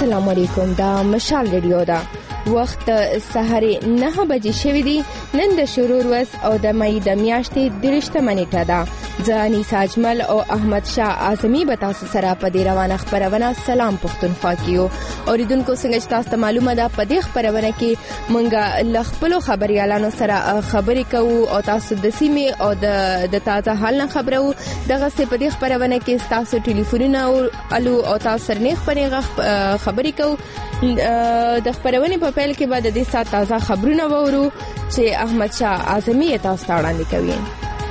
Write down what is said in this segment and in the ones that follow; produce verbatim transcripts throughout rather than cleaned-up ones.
السلام علیکم. دا مشال ریډیو ده. وخت سحر نه بجې شوې دي. نن د شروع ورځ او د مې د میاشتې درشتمه نیټه ده. زه انیسا اجمل او احمد شاه اعظمي به تاسو سره په دې روانه خپرونه سلام پښتونخوا کیو. اوریدونکو څنګه چې تاسو ته معلومه ده په دې خپرونه کې مونږه ل خپل خبريالانو سره خبرې کوو او تاسو د سیمې او د د تازه حال نه خبرو. دغه څه په دې خبرونه کې تاسو ټلیفونونه الو او تاسو سره نه خبرې کوو. د خبرونه په پیل کې بعد د دې سات تازه خبرونه وورو چې احمد شاه اعظمي تاسو ته وړاندې کوي.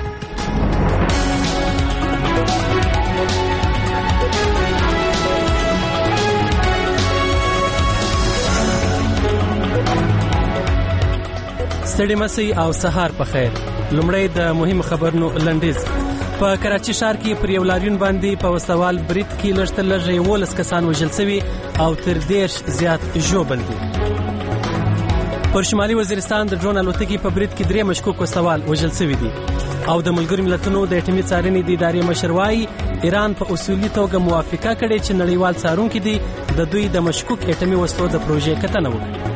ستړي مسئ او سهار په خیر. لومړی د مهم خبرونو لنډیز. په کراچي ښار کې پر یو لاریون باندې په وسوال برید کې لږ تر لږه یولس کسان وژل شوي او تر دېرش زیات ژوبل دي. پر شمالي وزیرستان د ډرون الوتکې په برید کې درې مشکوک وسوال وژل شوي دي او د ملګرو ملتونو د اټومي څارنې د ادارې مشر وایي ایران په اصولي توګه موافقه کړې چې نړیوال څارونکي دي د دوی د مشکوک اټومي وسلو د پروژې کتنه وکړي.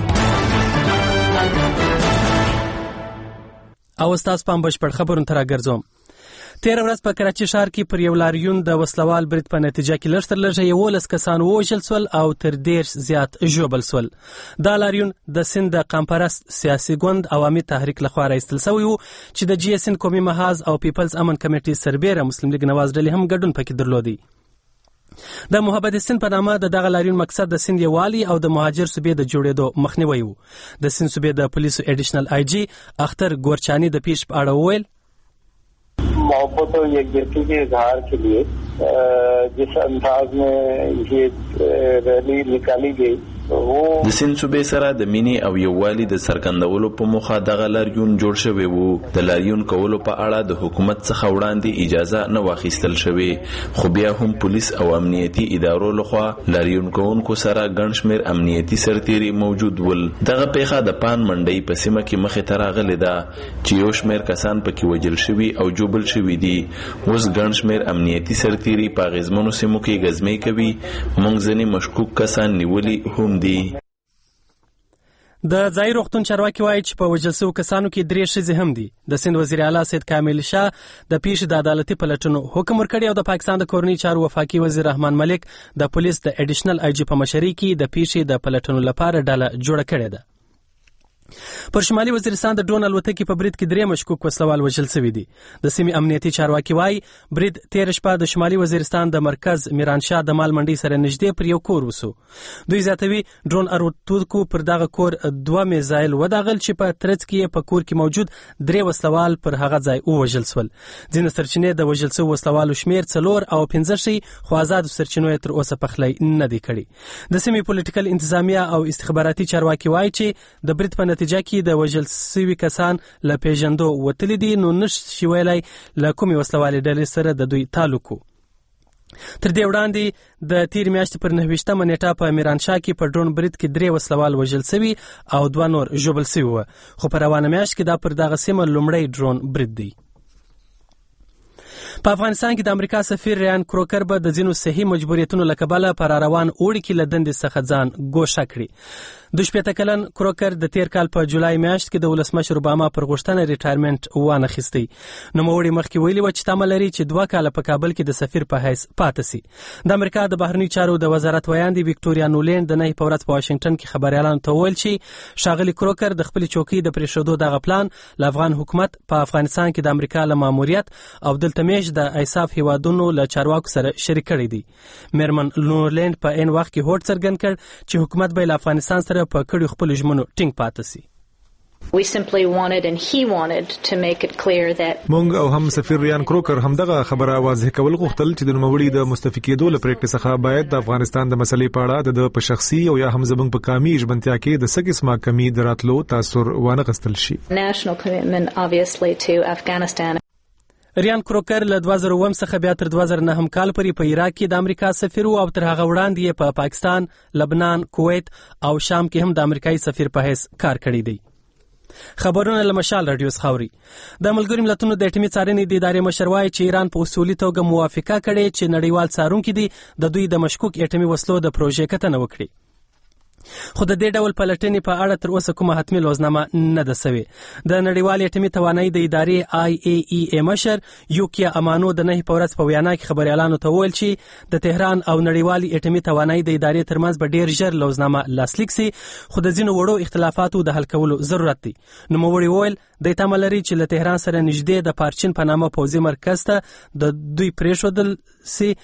او ستاسو په بشپړ خبرونه تر راګرځوم. تیر ورځ په کراچي ښار کې پر یو لاریون د وسلوال برید په نتیجه کې لږ تر لږه یولس کسان ووژل شول او تر دېرش زیات ژوبل شول. دا لاریون د سند د قامپرست سیاسي ګوند عوامي تحریک لخوا راایستل شوی و چې د جی سند قومي محاذ او پیپلز امن کمیټې سربیره مسلم لیگ نواز ډلې هم ګډون پکې درلودي. د محبت سند په نامه د دغه لاریون مقصد د سند یوالي او د مهاجر صوبې د جوړېدو مخنیوی و. د سند صوبې د پولیسو ایډیشنل آی جی اختر گورچانی د پیش په اړه وویل मोहब्बत और यकजहती के इजहार के लिए जिस अंदाज में ये रैली निकाली गई د سند صوبې سره د مینې او یووالي د څرګندولو په موخه دغه لاریون جوړ شوی وو. د لاریون کولو په اړه د حکومت څخه وړاندې اجازه نه واخیستل شوی، خو بیا هم پولیس او امنیتي ادارو لخوا لاریون کوونکو سره ګڼ شمېر امنیتي سرتیري موجود ول. دغه پیښه د پان منډۍ په سیمه کې مخې ته راغلې ده چې یو شمېر کسان پکې وژل شوي او جوبل شوي دي. اوس ګڼ شمېر امنیتي سرتیري په اغېزمنو سیمو کې ګزمې کوي. موږ ځینې مشکوک کسان نیولي هم دي. د ځای روغتون چارواکي وایي چې په وژل شوو کسانو کې درې ښځې هم دي. د سند وزیر اعلی سید کامل شاه د پیښې د عدالتي پلټنو حکم ورکړی او د پاکستان د کورنۍ چارو وفاقي وزیر رحمان ملک د پولیس د ایډیشنل آی جی په مشرۍ کې د پیښې د پلټنو لپاره ډله جوړه کړې ده. پر شمالي وزیرستان د ډرون الوتکې په برید کې درې مشکوک وسلوال وژل شوي دي. د سیمې امنیتي چارواکي وایي برید تیر شپه د شمالي وزیرستان د مرکز میرانشاه د مال منډۍ سره نږدې پر یو کور وسو. دوی زیاتوي ډرون الوتکو پر دغه کور دوه میزایل وداغل چې په ترڅ کې په کور کې موجود درې وسلوال پر هغه ځای ووژل شول. ځینې سرچینې د وژل شوو وسلوالو شمیر څلور او پنځه ښیي، خو آزادو سرچینو یې تر اوسه پخلی نه دی کړی. د سیمې پولیټیکل انتظامیه او استخباراتي چارواکي وایي چې د برید په نتیجه کې د وژل شوي کسان له پیژندو وتلي دي، نو نشي ویلی له کومې وسلوالې ډلې سره د دوی تعلق و. تر دې وړاندې د تیر میاشتې پر نهه ویشتمه نیټه په میرانشاه کې په ډرون برید کې درې وسلوال وژل شوي او دوه نور ژوبل شوي وو، خو په روانه میاشت کې دا پر دغه سیمه لومړی ډرون برید دی. په افغانستان کې د امریکا سفیر ریان کروکر به د ځینو صحي مجبوریتونو له کبله په راروان اوړي کې له دندې څخه ځان ګوښه کړي. دوه شپېته کلن کروکر د تیر کال په جولای میاشت کې د ولسمشر اوباما پر غوښتنه ریټایرمنټ وانخیستی. نوموړي مخکې ویلي و چې تمه لري چې دوه کاله په کابل کې د سفیر په حیث پاتې سي. د امریکا د بهرنیو چارو د وزارت ویاندې ویکټوریا نولینډ د نهې په ورځ په واشنګټن کې خبریالانو ته وویل چې ښاغلي کروکر د خپلې چوکۍ د پرېښودو دغه پلان له افغان حکومت په افغانستان کې د امریکا له ماموریت او دلته میشت د ایساف هیوادونو له چارواکو سره شریک کړی دی. میرمن نولینډ په عین وخت کې هوډ څرګند کړ چې حکومت به له افغانستان سره په کړیو خپلو ژمنو ټینګ پاتې سي. We simply wanted and he wanted to make it clear that مونږ او هم سفیر ریان کروکر همدغه خبره واضح کول غوښتل چې د نوموړي د مستعفي کېدو له پریکړې څخه باید د افغانستان د مسلې په اړه د په شخصي او یا هم زموږ په قومي ژمنتیا کې د څه قسمه کمی دراتلو تاثر وانه غوښتل شي. national commitment obviously to Afghanistan. ریان کروکر له دوه زره اووه څخه بیا تر دوه زره نهم کال پورې په عراق کې د امریکا سفیر او تر هغه وړاندې یې په پاکستان، لبنان، کویت او شام کې هم د امریکایي سفیر په حیث کار کړی دی. خبرونه له مشال رادیو څخه اوري. د ملګرو ملتونو د اټومي څارنې د ادارې مشر وایي چې ایران په اصولي توګه موافقه کړې چې نړیوال څارونکي دي د دوی د مشکوک اټومي وسلو د پروژې کتنه وکړي. خو د دې ډول پلټنې په اړه تر اوسه کومه حتمي لوزنامه نه ده سوې. د نړیوال اټومي توانایي د ادارې آی ای ای ای مشر یوکیا امانو د نهي په ورځ په وینا کې خبريالانو ته وویل چې د تهران او نړیوال اټومي توانایي د ادارې ترمنځ به ډیر ژر لوزنامه لاسلیک سي، خو د ځینو وړو اختلافاتو د حل کولو ضرورت دی. نوموړي وویل د تمه لري چې له تهران سره نږدې د پارچین په نامه پوځي مرکز ته د دوی پریښودل سي.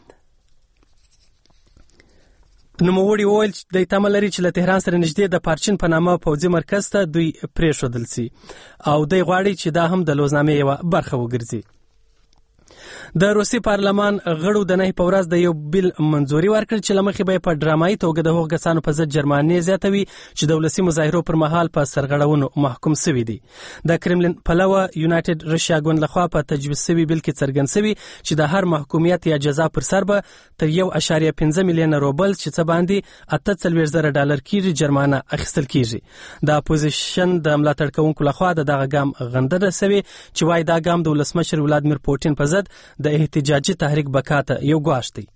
نوموړي وویل چې د تمه لري چې له تهران سره نږدې د پارچین په نامه پوځي مرکز ته دوی پریښودل سي او دوی غواړي چې دا هم د لوزنامې یوه برخه وګرځي. د روسي پارلمان غړو د نهي په ورځ د یو بیل منځوري ورکړ چې له مخې به په ډرامایي توګه د هغو کسانو په ضد جرمانې زیاتوي چې د ولسي مظاهرو پر مهال په سرغړونو محکوم سوي دي. د کرملین پلوه یونایټډ رشیا ګوند لخوا په تجویز سوي بیل کې څرګند سوي چې د هر محکومیت یا جزا پر سر به تر یو اشاریه پنځه میلیونه روبل چې څه باندې اته څلوېښت زره ډالر کیږي جرمانه اخیستل کیږي. د اپوزیشن د ملاتړ کوونکو لخوا د دغه ګام غندنه سوي چې وایي دا ګام د ولسمشر ولادمیر پوټین په ضد د احتجاجي تحریک بکاته یو ګواښ دی.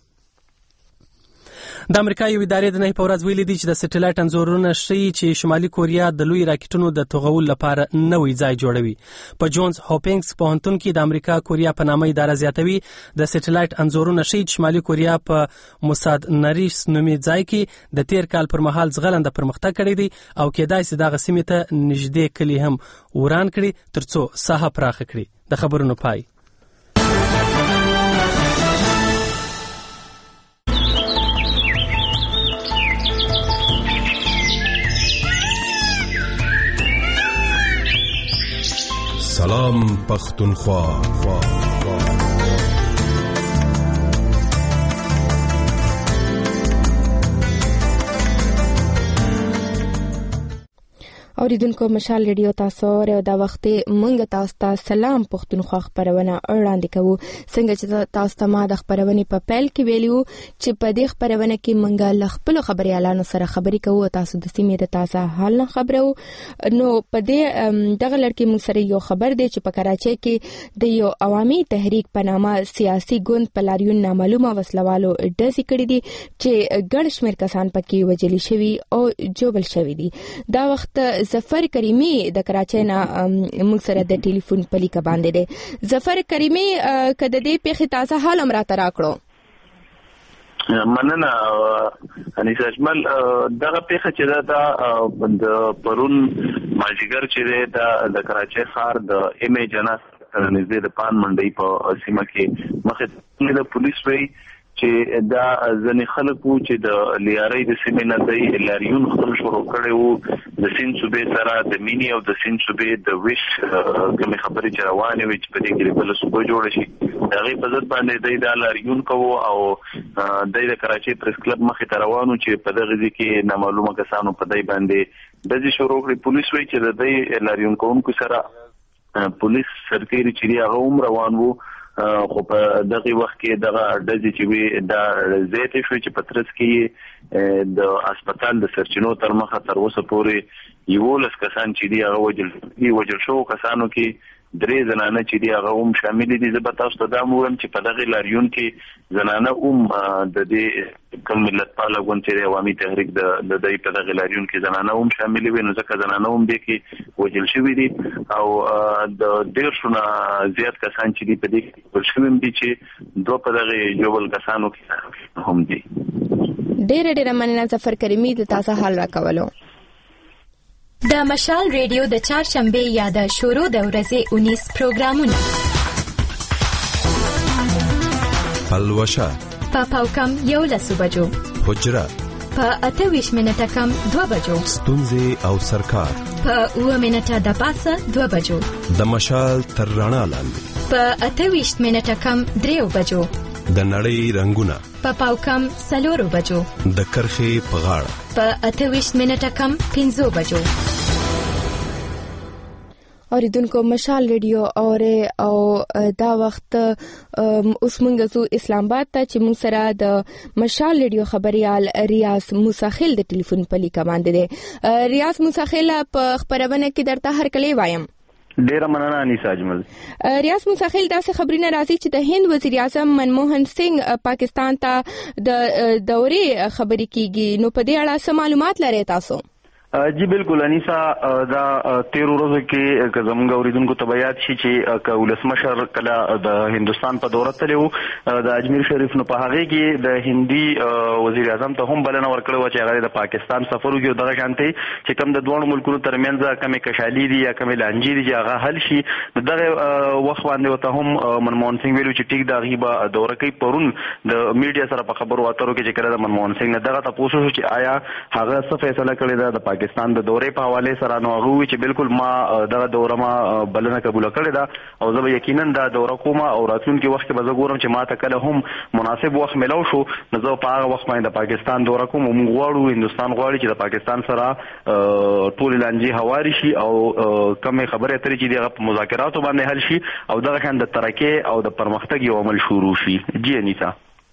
د امریکا یو ادارې د نهي په ورځ ویلي دي چې د سټلایټ انځورونه ښیي چې شمالي کوریا د لوی راکټونو د توغول لپاره نوی ځای جوړوي. په جونز هاپینګز پوهنتون کې د امریکا کوریا په نامه اداره زیاتوي د سټلایټ انځورونه ښیي چې شمالي کوریا په موساد نریس نومي ځای کې د تیر کال پر مهال ځغلنده پرمختګ کړی دی او کېدای شي دغه سیمې ته نږدې کلي هم وران کړي ترڅو ساحه پراخه کړي. د خبرونو پای. سلام پختونخوا. اوریدونکو مشال ریډیو تاسو او دا وخت مونږ تاسو ته سلام پختونخوا خبرونه وړاندې کوو. څنګه چې تاسو ته ما د خبرونې په پیل کې ویلو چې په دې خبرونه کې مونږ له خپل خبريالانو سره خبرې کوو، تاسو د سیمې د تازه حال نه خبرو. نو په دې دغه لړ کې مونږ سره یو خبر دی چې په کراچۍ کې د یو عوامي تحریک په نامه سیاسي ګوند په لاریون نامعلومه وسلوالو ډزې کړې دي چې ګڼ شمېر کسان پکې وژل شوي او جوړل شوي دي. دا وخت ظفر کریمی د کراچۍ نه موږ سره د ټلیفون پلیکه باندې دی. ظفر کریمی کده دې پیښې تازه حال هم راته راکړو. مننه انیس اجمل. دغه پیښه چې دا د پرون ماجیګر چې دا د کراچۍ ښار د ایم ای جناس نږدې د پان منډۍ په سیمه کې مخې د پولیس وی چې دا ځنې خلک وو چې د لیارۍ د سیمې نه دی لاریون خپل شروع کړی وو د سیند صوبې سره د مینې او د سیند صوبې د ویش کومې خبرې چې روانې وي چې په دې کې بله صوبه جوړه شي د هغې په ضد باندې دی دا لاریون کوو او دی د کراچۍ پریس کلب مخې ته روان وو چې په دغه ځای کې نامعلومه کسانو په دی باندې ډزې شروع کړې. پولیس وایي چې د دی لاریون کوونکو سره پولیس سرتیري چې دی هغه هم روان وو، خو په دغه وخت کې دغه ډزې چې وي دا زیاتې شوې چې په ترڅ کې د هسپتال د سرچینو تر مخه تر اوسه پورې یولس کسان چې دي هغه وژل دي. وژل شوو کسانو کې درې زنانه چې دي هغه هم شامل دي. زه به تاسو ته دا ووایم چې په دغه لاریون کې زنانه هم د دې کوم ملتپاله ګوند چې عوامي تحریک د دې په دغه لاریون کې زنانه هم شامل وي، نو ځکه زنانه هم دې کې وژل شوي دي او د دېرشو نه زیات کسان چې دي په دې کې وژل شوي دي چې دوه په دغه جوړل کسانو کې هم دي. ډېر ډېر مننه ظفر کریمی د تاسو حال راکولو. د مشال ریډیو د چهارشنبه یا د شروع د ورځې اونیس پروګرامونه پلوشه په پاوکم یو لسو بجو، حجره په اته ویش منټه کم دوه بجو، ستونزې او سرکار په اوه منټه د پاسه دوه بجو، د مشال تر رڼا لاندې په اته ویش منټه کم دریو بجو، د نړۍ رنگونه په پاوکم سلورو بجو، د کرخې په غاړه په اته ویش منټه کم پنځو بجو. اوریدونکو مشال ریډیو اوره او دا وخت اوس موږ زو اسلام آباد ته چې موږ سره د مشال ریډیو خبريال ریاض موساخیل د ټلیفون په لیکه باندې دی. ریاض موساخیل په خبرونه کې درته هر کله وایم. ډیره مننه انیس اجمل. ریاض موساخیل داسې خبرونه راځي چې د هند وزیر اعظم منموهن سنگ پاکستان ته د دورې خبرې کیږي، نو په دې اړه څه معلومات لرئ تاسو؟ جی بالکل انیسا دا تیر ورځو کې که زموږ اوریدونکو ته به یاد شي چې که ولسمشر کله د هندوستان په دوره تللی و د اجمیر شریف، نو په هغې کې د هندي وزیر اعظم ته هم بلنه ورکړې وه چې هغه د پاکستان سفر وکړي او دغه شانتې چې کوم د دواړو ملکونو ترمنځ کمې کشالي دي یا کمې لانجې دي چې هغه حل شي. نو دغه وخت باندې ورته هم منموهن سنگ ویلو چې ټیک د هغې به دوره کوي. پرون د میډیا سره په خبرو اترو کې چې کله د منموهن سنگ نه دغه تپوس وشو چې آیا هغه څه فیصله کړې ده د پاکستان د دورې په حواله سره، نو هغه وی چې بالکل ما دغه دوره ما بلنه قبول کړې ده او زه یقینا دا دوره کوم او راتلونکي وخت به زه ګورم چې ما ته کله هم مناسب وخت ملو شو نو زه په هغه وخت باندې د پاکستان دوره کوم. موږ غواړو هندوستان غواړي چې د پاکستان سره ټول لانجې هواري شي او کومه خبره ترې چې دغه په مذاکراتو باندې حل شي او دغه شان د ترقی او د پرمختګ یو عمل شروع شي. جی انیسا.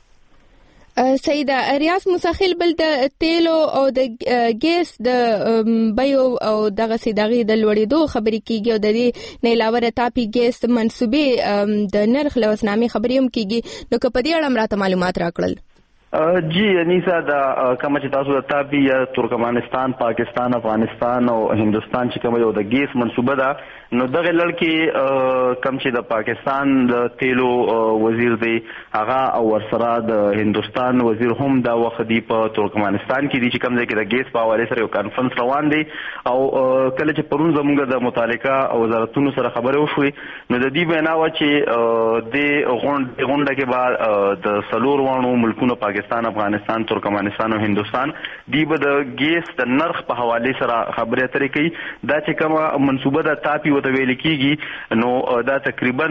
سیده ریاض موساخیل بل د تیلو او د ګیس د بیو او دغه سیدغه د لوړېدو خبرې کیږي او د دې نه علاوه تاپی ګیس منسوبې د نرخ لوسنامې خبرې هم کیږي. نو که په دې اړه راته معلومات راکړل. جی انیسا دا کوم چې تاسو د تاپی یا ترکمنستان، پاکستان، افغانستان او هندوستان چې کوم یو د ګیس منسوبه ده، نو دغه لړ کم چې د پاکستان د تیلو وزیر دی هغه او ورسره د هندوستان وزیر هم دا وخت دی په ترکمنستان کې دي چې کوم ځای کې د ګیس په حواله سره یو کانفرنس روان دی او کله چې پرون زموږ د متعلقه وزارتونو سره خبرې وشوې نو د دې بنا و چې د غونډه کې بعد د سلور وانو ملکونو پاکستان، افغانستان، ترکمنستان او هندوستان دی به د ګیس د نرخ په حواله سره خبرې اترې کوي. دا چې کومه منسوبه د تاپی ته ویل کیږي نو دا تقریبا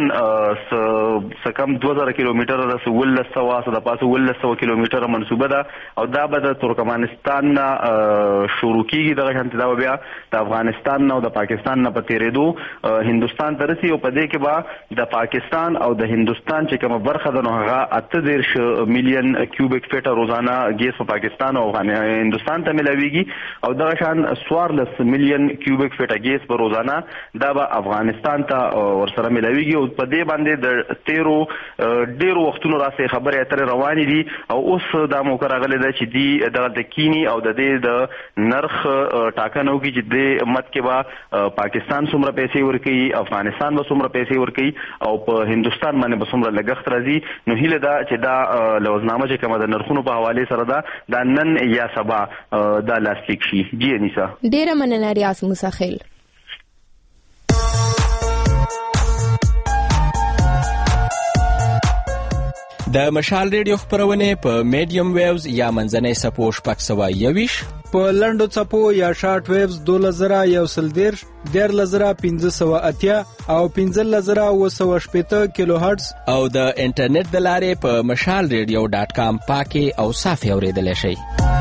سکم دوه زره کیلومتره د ولس سوا د پاسه ولس سوا کیلومتره منسوبه ده او دا به د ترکمنستان نه شروع کیږي. دغه شانتي دا بیا د افغانستان نه او د پاکستان نه په تیرېدو هندوستان ته رسي او په دې کې به د پاکستان او د هندوستان چې کومه برخه ده نو هغه اته دېرش میلیون کیوبیک فیټه روزانه ګیس په پاکستان او هندوستان ته ملاويږي او دغه شان څوارلس میلیون کیوبیک فیټه ګیس په روزانه دا به افغانستان ته ورسره ملاويږي او په دې باندې د تیرو ډیرو وختونو راځي خبرې اترې روانې دي او اوس دا موقع راغلی ده چې دی د کینی او د دې د نرخ ټاکنو کې چې د مت کې با پاکستان څومره پیسې ورکوي، افغانستان به څومره پیسې ورکوي او په هندوستان باندې به څومره لګښت راځي. نو هیله ده چې دا لوزنامه چې کومه د نرخونو په حواله سره ده دا نن یا سبا دا لاسلیک شي. جی انیسا. ډیره مننه ریاض موساخیل. د مشال ریډیو خبرونه په میډیم ویوز یا منځنۍ سپو شپږ سوه یویش، په لنډو څپو یا شارټ ویوز دولس زره یو سل دیرش، دیارلس زره پنځه سوه اتیا او پنځلس زره اوه سوه شپېته کیلو هرټز او د انټرنیټ د لارې په مشال ریډیو ډاټ کام پاکي او صافي اوریدلی شئ.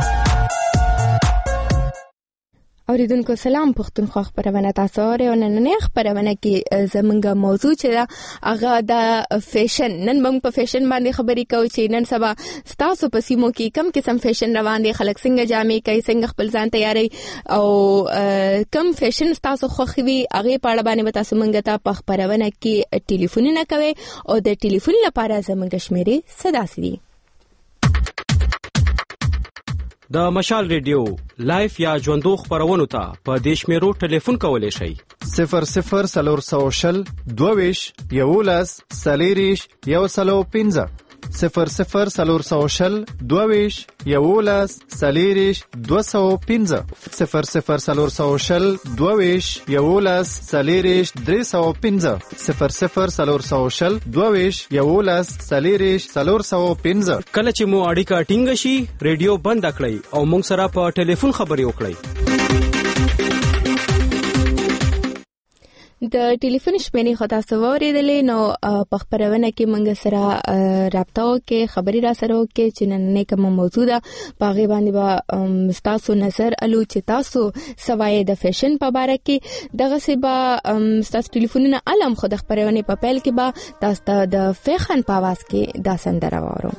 اوریدونکو سلام، پښتونخوا خبرونه تاسو اورئ او نننۍ خبرونه کې زموږ موضوع چې دا هغه د فیشن. نن موږ په فیشن باندې خبرې کوو چې نن سبا ستاسو په سیمو کې کم قسم فیشن روان دي، خلک څنګه جامې کوي، څنګه خپل ځان تیاری او کم فیشن ستاسو خوښوي، هغې په اړه باندې به تاسو موږ ته په خبرونه کې ټلیفونونه کوئ او د ټلیفون لپاره زموږ شمیرې څه داسې دي. د مشال ریډیو لایف یا ژوندو خبرونو ته په دې شمیرو ټلیفون کولی شئ: صفر صفر څلور سوه شل دوه یولس څلېرویشت یو سل او پنځه، صفر صفر څلور سوه شل دوه یولس څلېرویشت دوه سوه او پنځه، صفر صفر څلور سوه شل دوه یولس څلېرویشت درې سوه او پنځه، صفر صفر څلور سوه شل دوه یولس څلېرویشت څلور سوه او پنځه. کله چې مو اړیکه ټینګه شي ریډیو بند کړئ او موږ سره په ټلیفون خبرې وکړئ. د ټلیفون شمېرې خو تاسو واورېدلې، نو په خپرونه کې موږ سره رابطه وکړئ، خبرې را سره وکړئ چې نننۍ کومه موضوع ده په هغې باندې به ستاسو نظر الو چې تاسو سوای د فیشن په باره کې. دغسې به ستاسو ټلیفونونه الم خو د خپرونې په پیل کې به تاسو ته د فیخن په اواز کې دا سندره واورو.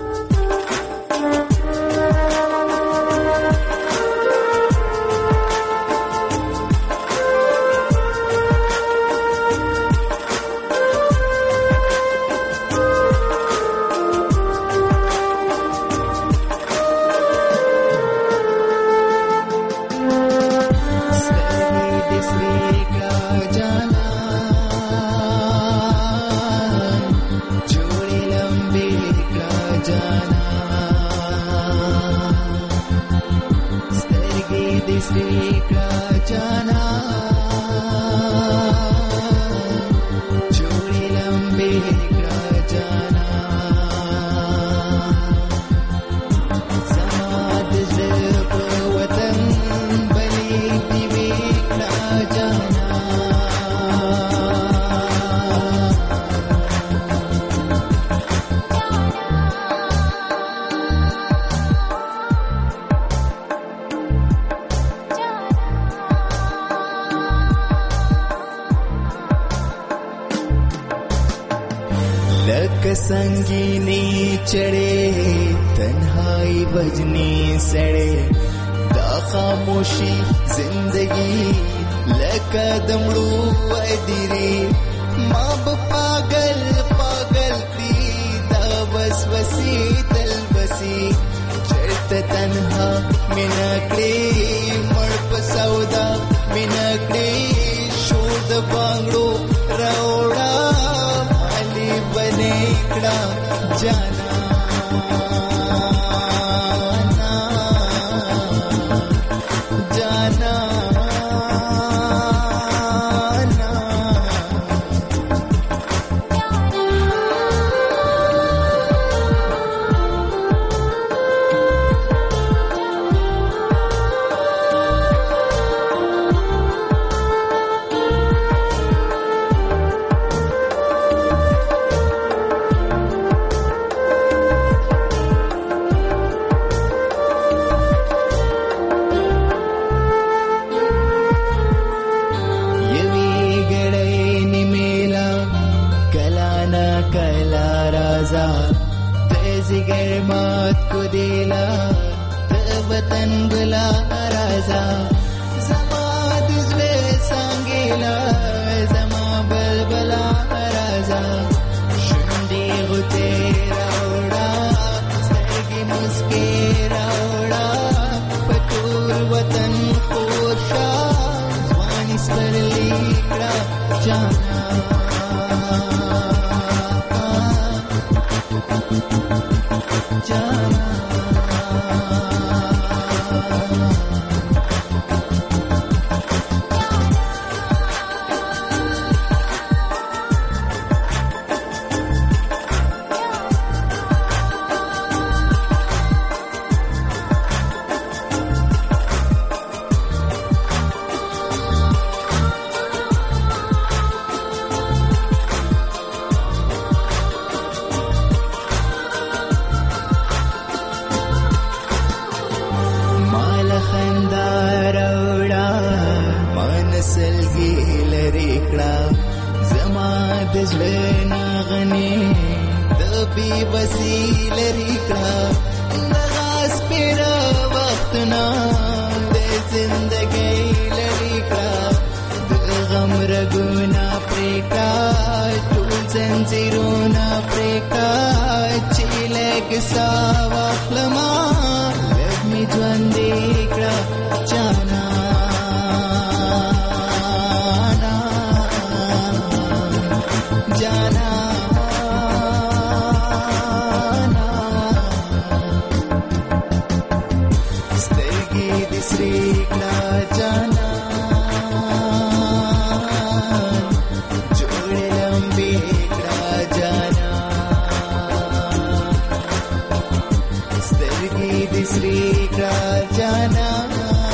संगीनी चढ़े तन्हाई बजनी सड़े दा खामोशी जिंदगी लका दमड़ू अदीरे माँ पागल पागल दी दा बस वसी तल बसी चढ़त तन्हा मिनकड़े मड़प सौदा मिनकड़े शोद बांगड़ो रौड़ा बने इकड़ा जाना जाना Sri Krajana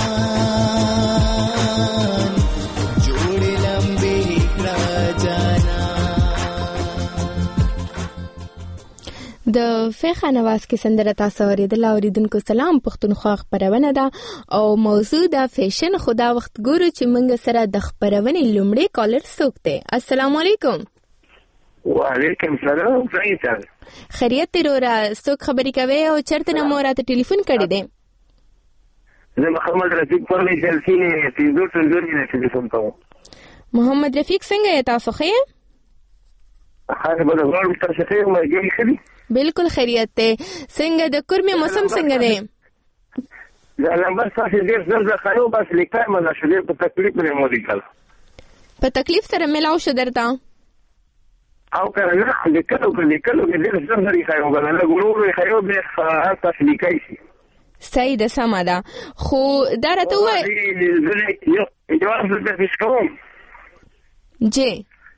د فیخه نواز کې سندره تاسو اوریدل. اوریدونکو سلام، پښتونخوا خبرونه ده او موضوع د فیشن. خدا وخت ګورو چې موږ سره د خبرونې لومړی کالر څوک دی. السلام علیکم. وعلیکم السلام. څنګه خیریت دی رورا؟ څوک خبرې کوي او چرته نه مو راته ټلیفون کړی دی؟ زه محمد رفیق پرلی جلسی نه تیزو ټنګر نه ټلیفون کوم. محمد رفیق څنګه یې؟ تاسو ښه یې؟ هغه به غواړم تاسو ښه یې؟ مرګي ښه دي؟ بالکل خیریت دی. څنګه د کورمې موسم څنګه دی؟ دا لمبر تاسو ډیر زړه خایو بس لیکای مله شو ډیر په تکلیف نه مو لیکل. په تکلیف سره ملاو شو درته؟ او کنه نه لیکلو کې لیکلو کې ډیر زړه خایو بل نه ګورو خایو به تاسو لیکای شي. صحیح ده، سمه ده. خو دا راته ووایه یو ځل به فیسکوم جی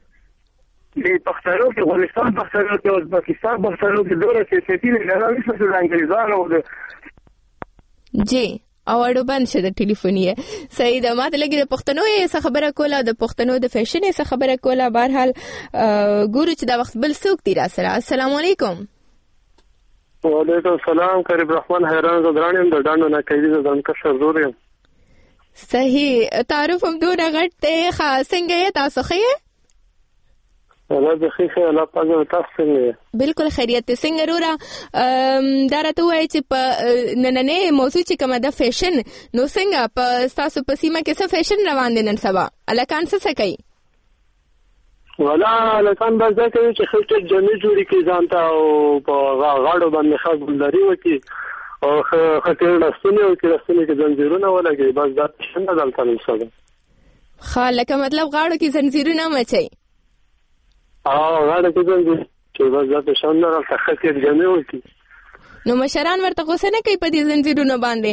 د پښتنو کې افغانستان پښتنو کې او پاکستان پښتنو کې دوره سیاسي نه راوي څه د انګریزانو د جی او اړو بند شه د ټلیفوني. صحیح ده. ماته لګي د پښتنو یې څه خبره کوله، د پښتنو د فیشن یې څه خبره کوله. بهرحال ګورو چې دا وخت بل څوک دی را سره. السلام علیکم. وعلیکم السلام. کریم رحمان حیران زدرانیم د ډانډو نه کوي زدان کا شرزور یم. صحیح. تعارف هم دونه غټ دی. ښه څنګه یې؟ تاسو ښه یې؟ الله دې ښه ښه الله پاک دې تاسو څنګه یې؟ بالکل خیریت دی. څنګه رورا دا راته ووایي چې په نننۍ موضوع چې کومه ده فیشن، نو څنګه په ستاسو په سیمه کې څه فیشن روان دی نن سبا؟ هلکان څه څه کوي؟ ولا هلکان بس دا کوي چې خپل جامې جوړې کړي ځان ته او په غاړو باندې ښه ګلداري وکړي او ښه تېل رستونې وکړي، رستونې کې زنځیرونه ولګوي. بس دا فیشن ده دلته نن سبا. ښه لکه مطلب غاړو کې زنځیرونه مچوي؟ او غاړه کې زنځیر چې بس دا فیشن ده دلته ښه تېل جامې وکړي. نو مشران ورته غوسه نه کوي په دې زنځیرونو باندې؟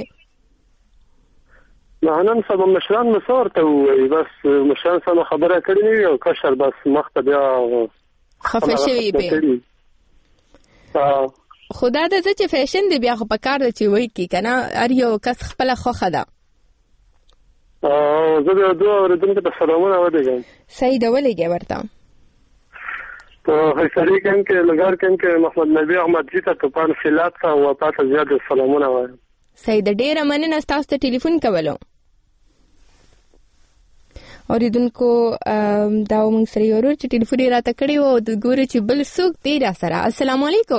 نن سبا مشران مو څه ورته ووایي؟ بس مشران سره خبره کړې نه وي او کشر بس مخته بیا خفه شوي پې. خو دا ده چې فیشن دی بیا خو په کار ده چې وایي کي که نه هر یو کس خپله خوښه ده. زه د دوه اورېدونکو ته سلامونه ولېږم. صحیح ده، ولېږئ ورته. په فیصلې کم کې لګار کم کې محمد نبی احمدجي ته توپان فیلات ته وفات زیات سلامونه وایم. صحیح ده، ډېره مننه ستاسو ته ټلیفون کولو. اوریدونکو دا موږ سره یو ورور چې ټلیفون یې راته کړی و او د ګورو چې بل څوک دی را سره. السلام علیکم.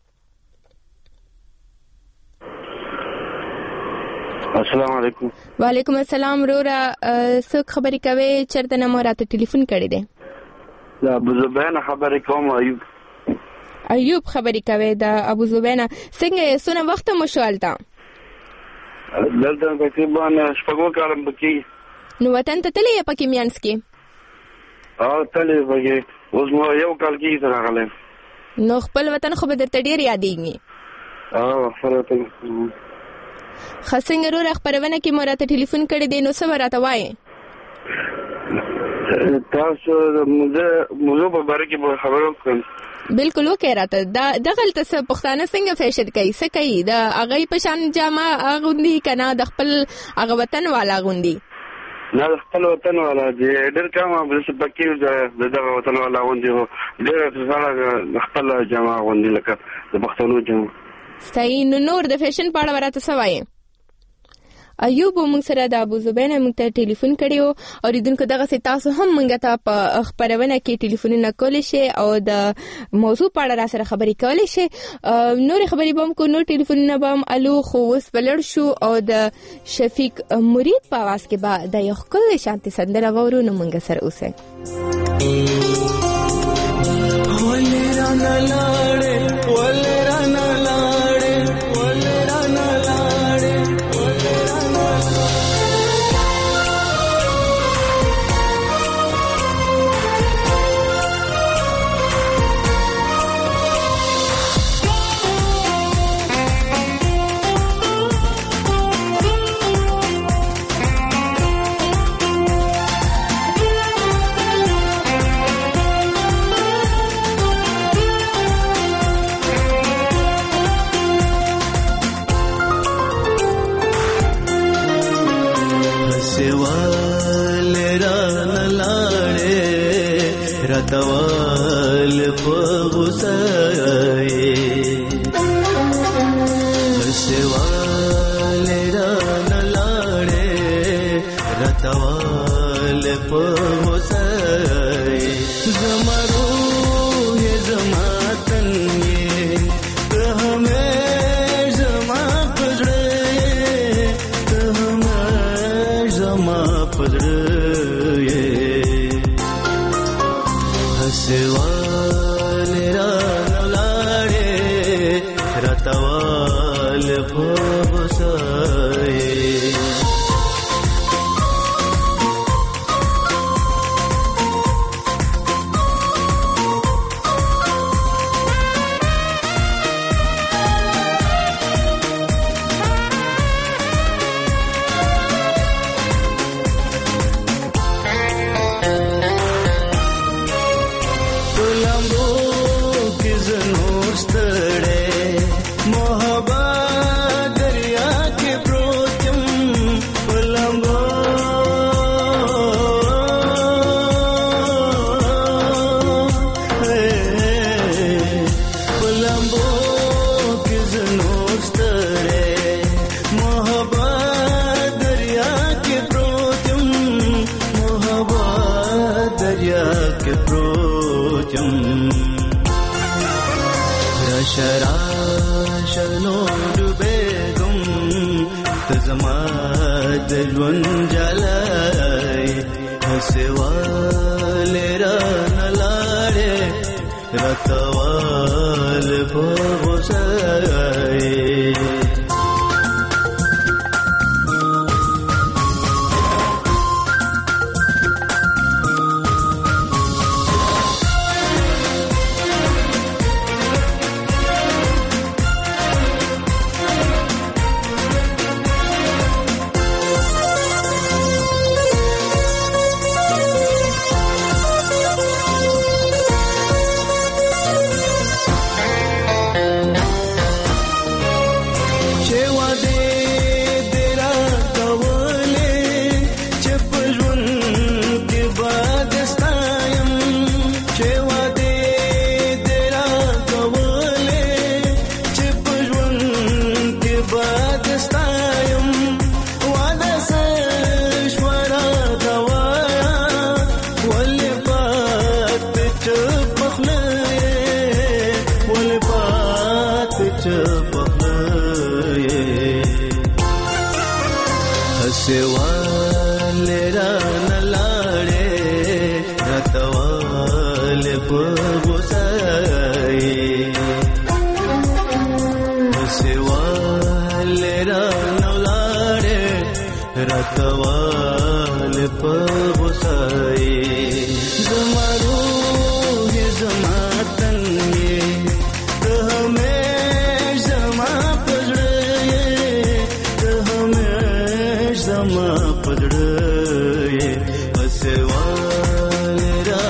السلام علیکم. وعلیکم السلام. وروره څوک خبرې کوي؟ چېرته نه مو راته ټلیفون کړی دی؟ د ابو زبینه خبرې کوم. ایوب ایوب خبرې کوي د ابو زبینه. څنګه یې؟ څونه وخت مو شو هلته؟ دلته تقریبا شپږو کاله پکې. نو وطن ته تللی یې پکې میانس کې؟ او تللی پکې اوس مو یو کال کېږي راغلی. نو خپل وطن خو به درته ډېر یادېږي. او خپل وطن ښه. څنګه وروره خپرونه کې مو راته ټلیفون کړی دی، نو څه به راته وایې؟ تاسو د موضوع په باره کې به خبرې وکړم. بالکل وکړئ راته. دغلته څه پښتانه څنګه فیشن کوي؟ څه کوي؟ د هغوی په شان جامه اغوندي که نه د خپل هغه وطن والا اغوندي؟ نه د خپل وطن والا دی ډېر کم پکې د دغه وطن والا اغوندي، خو ډېره د خپل جامه اغوندي لکه د پښتنو جامه. صحیح. نو نور د فیشن په اړه به راته څه وایې؟ ایوب موږ سره د ابو زبینه موږ ته ټلیفون کړی و. اوریدونکو دغسې تاسو هم موږ ته په خپرونه کې ټلیفونونه کولی شئ او د موضوع په اړه را سره خبرې کولی شئ. نورې خبرې به هم کو، نور ټلیفونونه به هم الو. خو اوس به لړ شو او د شفیق مرید په اواز کې به د یو ښکلې شانتې سندره واورو. نو موږ سره اوسئ. ولې رانه لاړې ولې رانه لاړې ولې رانه لاړې ولې رانه دوال په غوسه راتوال په وسای زمرو هي زما تن یې ته همیش زما پزړه ته همیش زما پزړه هسوال را نلاړې راتوال په وسای ژوند جلای هسوال را نلاړې راتوال په وسای سوال را نلاړې راتوال په وسای سوال را نلاړې راتوال په وسای زمرو هي زما تن یې ته همیش زما زما پدړې هسوال را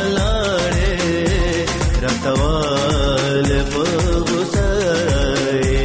نلاړې راتوال په وسای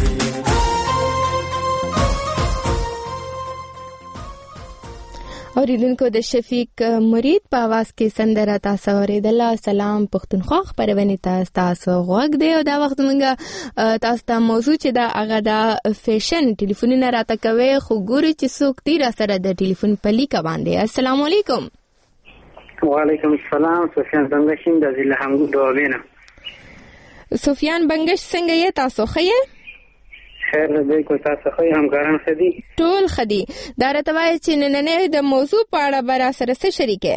اوریدونکو د شفیق مرید په आवाज کې سندره تاسو اوریدله. سلام پښتونخوا خبرونه تاسو تاسو غوږ دی او دا وخت مونږه تاسو ته موضوع چې دا هغه د فیشن ټلیفونونه راته کوي خو ګوري چې څوک تیر سره د ټلیفون پلی کا باندې. السلام علیکم. وعلیکم السلام. سفیان بنگش د ضلع همګو دوابینه. سفیان بنگش څنګه یې تاسو خیر؟ خیر دې کو تاسو خو همکاران خدي ټول خدي دا راته وایي چې نن د موضوع په اړه برا سره څه شریکه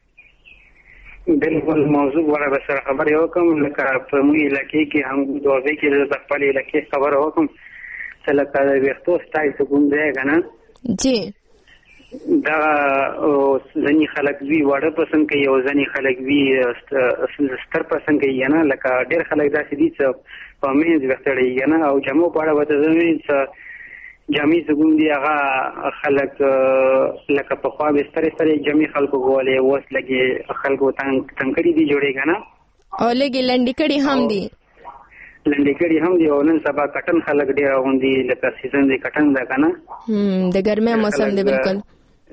بالکل موضوع ولا بس خبر یو کوم لکه په موږ علاقې کې هم دوه کې د خپل علاقې خبر وکم چې لکه د وختو ستای څه کوم دی کنه جی دا ځنی خلک وی وړه پسند کوي او ځنی خلک وی ستر پسند کوي نه لکه ډېر خلک داسې دي چې په مینځ وختړي نه او جمع پاړه وته ځوي چې جامې زګون دی هغه خلک لکه په خوا به ستر ستر جمعي خلکو غولې وس لګي خلکو تنگ تنګړي دي جوړي کنه او لګي لنډي کړي هم دي لنډي کړي هم دي او نن سبا کټن خلک ډیر غوندي لکه سیزن دی کټن دا کنه هم د ګرمه موسم دی بالکل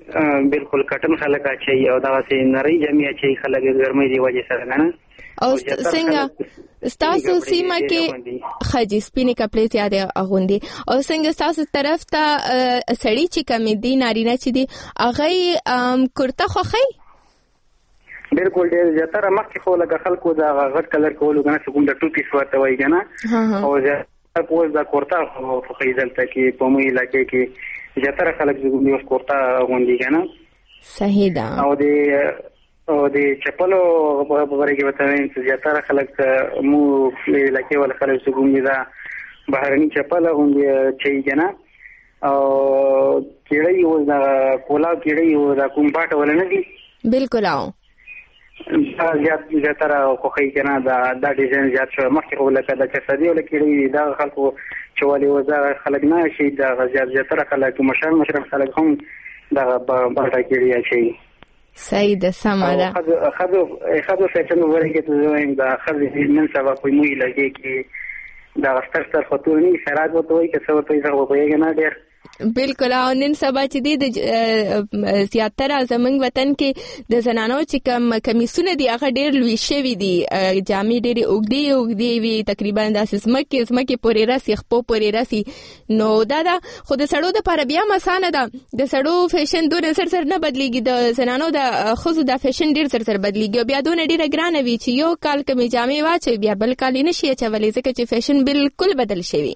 بالکل کټن خلک اچي او دا سي نری جمعي اچي خلک ګرمي دی وجه سره نه او څنګه ستاسو سیمه کې خجی سپینې کپړې زیاده اغوندي او څنګه ستاسو طرف ته سړی چې کم دي نارینه چې دي هغه کورته خوخی بالکل ډېر زیاتره مخکې خو لکه خلکو دا غټ کلر کولو کنه څنګه د ټوپی سوته وای کنه او زیاتره پوز دا کورته خو خیزل ته کې په مو علاقې کې زیاتره خلک زګوندي اوس کورته غوندي کنه صحیح ده او د او د چپلو په اړه کې وتاوین چې زیاتره خلک مو علاقې ول خلک زګوندي دا بهرني چپل غوندي چې کنه او کېړې و دا کولا کېړې و دا کوم پټ ولنه دي بالکل او زیات زیاتره خوخی کنه دا دا ډیزاین زیات شو مخکې خو لکه د چسدي ول کېړې دا خلکو چوالي وزا خلک نه شي دا زیات زیاتره خلک مشر مشر خلک هم دا باندې کېړې شي صحیح ده سماره خذو خذو فیشن ورګه ته زویم دا خذ نن سبا کوی مو لګي کې دا ستر ستر خطونی شرایط وته وي چې څه پیسې وګورئ نه ډېر بالکل او نن سبا چې د زیاتره زمنګ وطن کې د زنانو چې کم کمیسونه دي هغه ډېر لوی شوي دي جامې ډېرې اوږدې اوږدې وي تقریبا داسې ځمکې ځمکې پورې راسي خپو پورې راسي نو دا ده خو د سړو دپاره بیا هم اسانه ده د سړو فیشن دونه زر زر نه بدلېږي د زنانو د ښځو دا فیشن ډېر زر زر بدلېږي او بیا دونه ډېره ګرانه وي چې یو کال کمې جامې واچوي بیا بل کال یې نه شي اچولی ځکه چې فیشن بالکل بدل شوي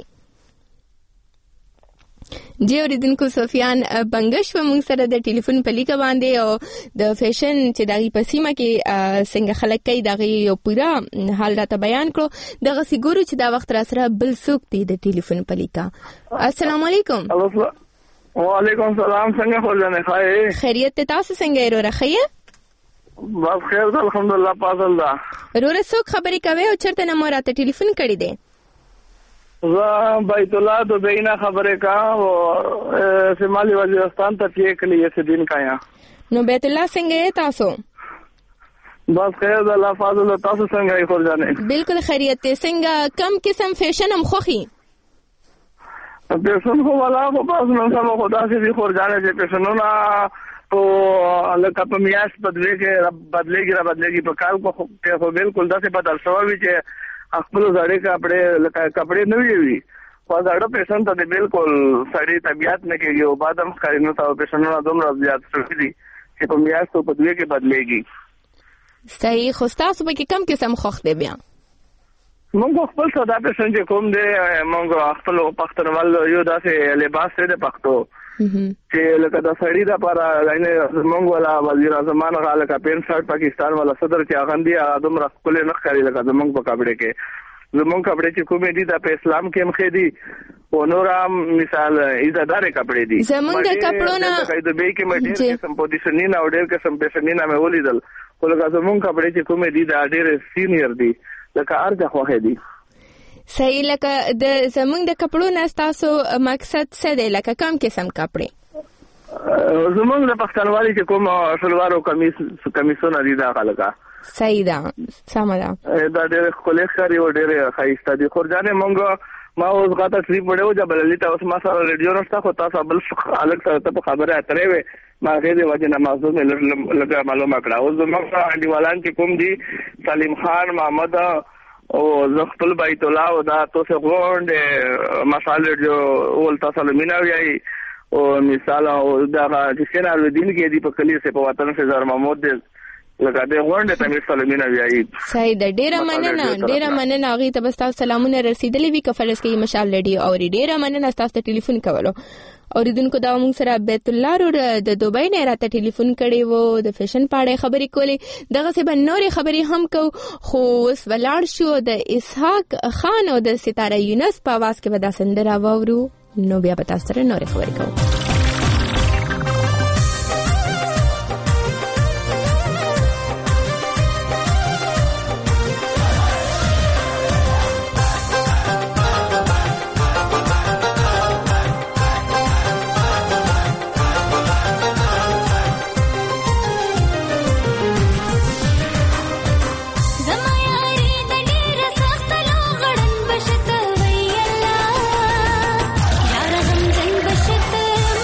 جی اوریدونکو سفیان بنگش و مونږ سره د ټلیفون په لیکه باندې او د فیشن چې دغه په سیمه کې څنګه خلک کوي دغه یو پورا حال راته بیان کړو دغه سیګورو چې دا وخت را سره بل څوک دی د ټلیفون په لیکه السلام علیکم وعلیکم السلام څنګه خورځنه خای خیریت تاسو څنګه یې راخیه بس خیر الحمدلله پازل دا روره څوک خبرې کوي او چرته نه مو راته ټلیفون کړی دی زه بیت الله د بینا خبره کا او شمالي وزیرستان ته کې کلی یې دین کایا نو بیت الله څنګه تاسو بس خیر د الله فضل تاسو څنګه یې خورځانه بالکل خیریت څنګه کم قسم فیشن هم خوخي فیشن خو والا په پاس نن سبا خدا سي خورځانه چې فیشنونه او لکه په میاش بدلې کې بدلېږي را بدلېږي په کال کو خو بالکل داسې بدل شوی چې خپل ځړې کپڑے لکه کپڑے نه وي په ځړو پیشن ته بالکل سړی طبيعت نه کېږي او بعدم ښکارینو ته پیشنونه دومره زیات شوي دي چې په میاشتو په دوی کې بدلېږي صحیح خو تاسو به کم قسم خوښ دی بیا مونږ خپل ساده پیشن چې کوم دی مونږ خپل پښتونوال یو داسې لباس دی د پښتو چې لکه د سړی د لپاره زمونږ والا وزیر اعظم هغه لکه پین شرټ پاکستان والا صدر چې هغه دی هغه دومره ښکلي نه ښکاري لکه زمونږ په کپړې کې زمونږ کپړې چې کومې دي د په اسلام کې مخې دي او نور هم مثال عزتدار کپړې دي زمونږ د کپړو نه د بیې کې مې ډېر قسم پوزیشنینه او ډېر قسم پیشنینه مې ولیدل خو لکه زمونږ کپړې چې کومې دي دا ډېر سینیر دي لکه ارجه خوښې دي صحیح لکه د زمونږ د کپړو نه تاسو مقصد څه دی لکه کم قسم کپړې زمونږ د پښتونوالي چې کوم شلوار او کمیس کمیسونه دي دا خلکا صحیح ده سمه ده دا ډېر ښکلي ښکاري او ډېر ښایسته دي خورځانې مونږ ما اوس غاټه ټریپ وړو جبلالي ته اوس ما سره ریډیو نشته خو تاسو بل خلک سره ته خبره اترې وې ما غیر وجه نمازو مې لږه معلومه کړه اوس زمونږ انډیوالان چې کوم دي سلیم خان محمد او زه خپل بیت الله او دا تاسو غونډه مشال جو ول تاسو لمینا وی او مثال او دا چې سینار ودین کې دی په کلی سه په وطن سے زر محمود لکه دا غونډه ته مثال لمینا وی صحیح ده ډیره مننه ډیره مننه هغه ته بس تاسو سلامونه رسیدلې وی کفرس کې مشال لډي او ډیره مننه تاسو ته ټلیفون کولو اوریدونکو دا موږ سره بیت الله رو د دوبۍ نه راته ټلیفون کړي وو د فیشن په اړه خبرې کولې دغه څه بنورې خبرې هم کو خو اوس ولاړ شو د اسحاق خان او د ستاره یونس په आवाज کې ودا سندره وورو نو بیا به تاسو سره نورې خبرې کوو بشت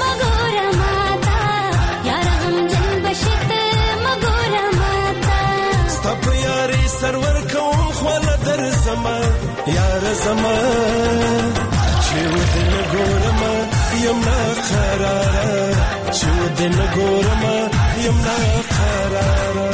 زما چې ودې نه ګورم یم نه قراره چې ودې نه ګورم یم نه قراره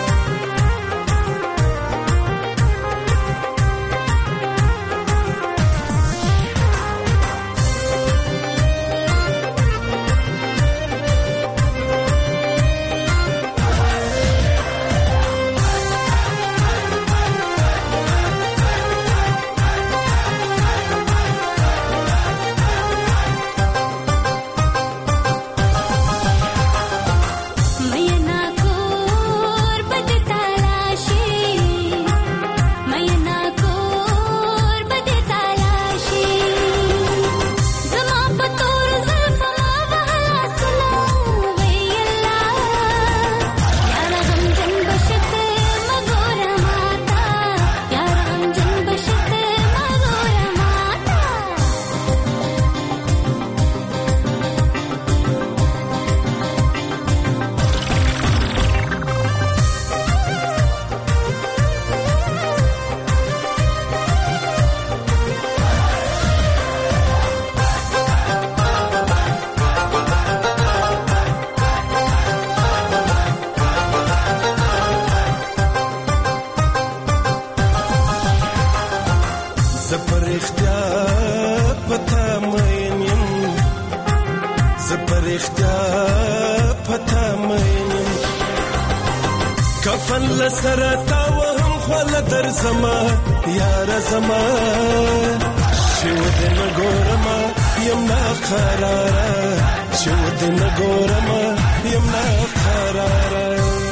کفن لسرتا وهم خول در زما یار زما شود نگورما یم نا قرارا شود نگورما یم نا قرارا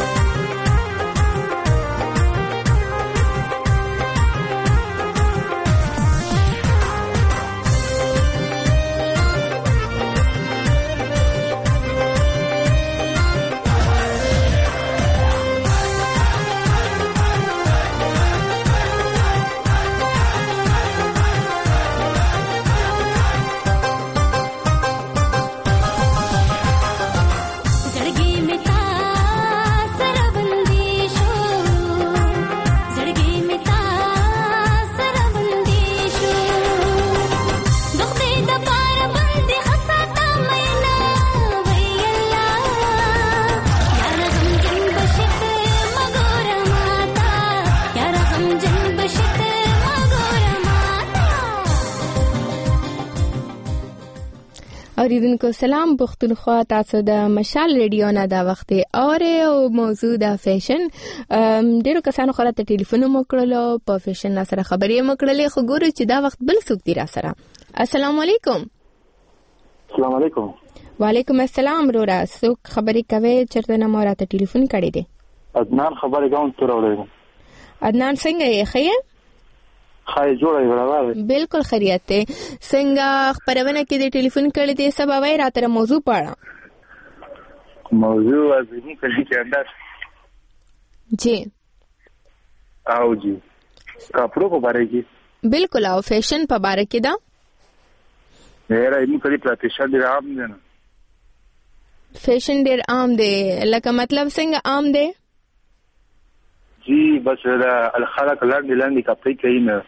اوریدونکو سلام پښتونخوا تاسو د مشال ریډیو نه دا وخت اوره او موضوع د فیشن ډیرو کسانو خو راته ټلیفون وکړلو په فیشن سره خبرې وکړلې خو ګورو چې دا وخت بل څوک دی را سره. السلام علیکم. السلام علیکم. وعلیکم السلام. رورا څوک خبرې کوي چرته نه مو راته ټلیفون کړی دی؟ عدنان خبرې کوم تر اورېږم. عدنان څنګه یې خیر؟ خای جوړه برابر بالکل خیریت ته. څنګه خبرونه کې د ټلیفون کړی دی سبا وای راته موضوع پاړه موضوع ازمي کلی کې انداز جی او جی کپڑوں په باره کې بالکل او فیشن په باره کې دا ډیر ایمو کلی پراتیشن ډیر عام دی نه فیشن ډیر عام دی لکه مطلب څنګه عام دی جی بس دا الخلق لاندې لاندې کپڑے کوي نه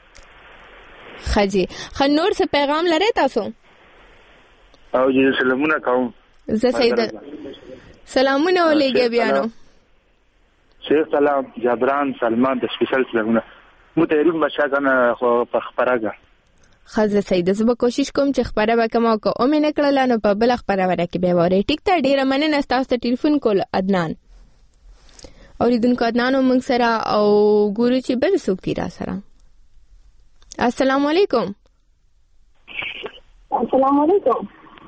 خجی خنور څه پیغام لري تاسو؟ او جی سلامونه کوم. زه سید سلامونه ولېږه بیانو. شیخ سلام جبران سلمان د سپیشل سلامونه متعرف بچا کنه خو په خبره خزه سید زه به کوشش کوم چې خبره وکم او که اومه نکړل نو په بل خبره ورکه به وره. ټیک ته ډیره مننه تاسو ته ټلیفون کول عدنان. اوریدونکو عدنان موږ سره او ګورو چې بل څوک دی را سره. السلام علیکم. السلام علیکم.